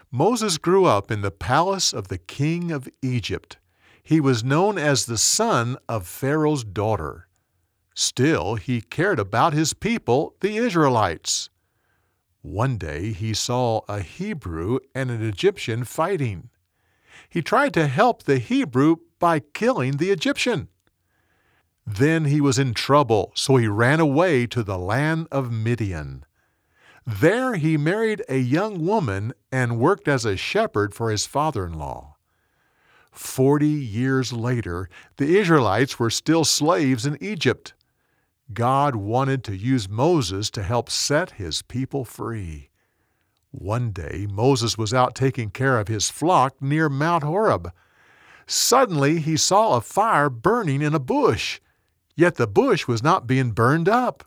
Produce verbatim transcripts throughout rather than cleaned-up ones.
Moses grew up in the palace of the king of Egypt. He was known as the son of Pharaoh's daughter. Still, he cared about his people, the Israelites. One day he saw a Hebrew and an Egyptian fighting. He tried to help the Hebrew by killing the Egyptian. Then he was in trouble, so he ran away to the land of Midian. There he married a young woman and worked as a shepherd for his father-in-law. Forty years later, the Israelites were still slaves in Egypt. God wanted to use Moses to help set his people free. One day, Moses was out taking care of his flock near Mount Horeb. Suddenly, he saw a fire burning in a bush, yet the bush was not being burned up.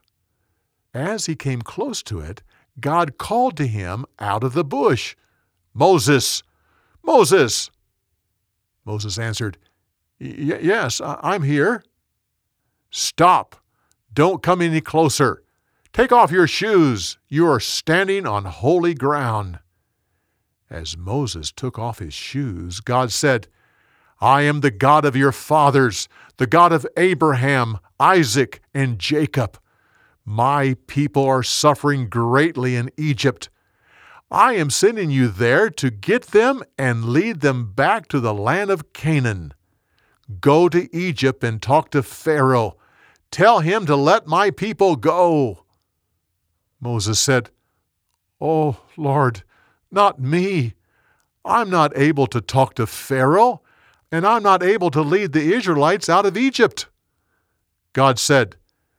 As he came close to it, God called to him out of the bush, "Moses! Moses!" Moses answered, "Yes, I'm here." "Stop! Don't come any closer. Take off your shoes. You are standing on holy ground." As Moses took off his shoes, God said, "I am the God of your fathers, the God of Abraham, Isaac, and Jacob. My people are suffering greatly in Egypt. I am sending you there to get them and lead them back to the land of Canaan. Go to Egypt and talk to Pharaoh. Tell him to let my people go." Moses said, "Oh, Lord, not me. I'm not able to talk to Pharaoh, and I'm not able to lead the Israelites out of Egypt." God said,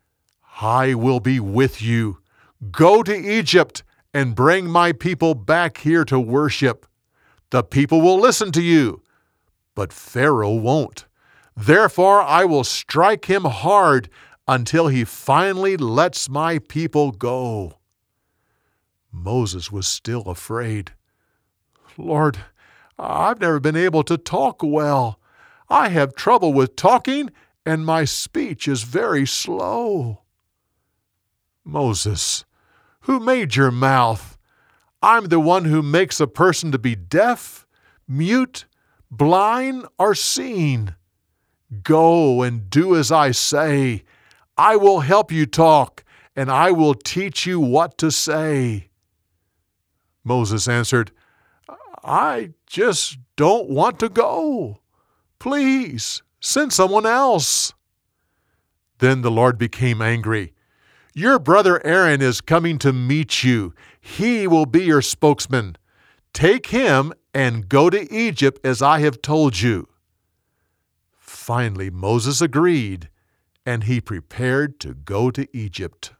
"I will be with you. Go to Egypt and bring my people back here to worship. The people will listen to you, but Pharaoh won't. Therefore I will strike him hard until he finally lets my people go." Moses was still afraid. "Lord, I've never been able to talk well. I have trouble with talking, and my speech is very slow." "Moses, who made your mouth? I'm the one who makes a person to be deaf, mute, blind, or seeing. Go and do as I say. I will help you talk, and I will teach you what to say." Moses answered, "I just don't want to go. Please, send someone else." Then the Lord became angry. "Your brother Aaron is coming to meet you. He will be your spokesman. Take him and go to Egypt as I have told you." Finally, Moses agreed, and he prepared to go to Egypt.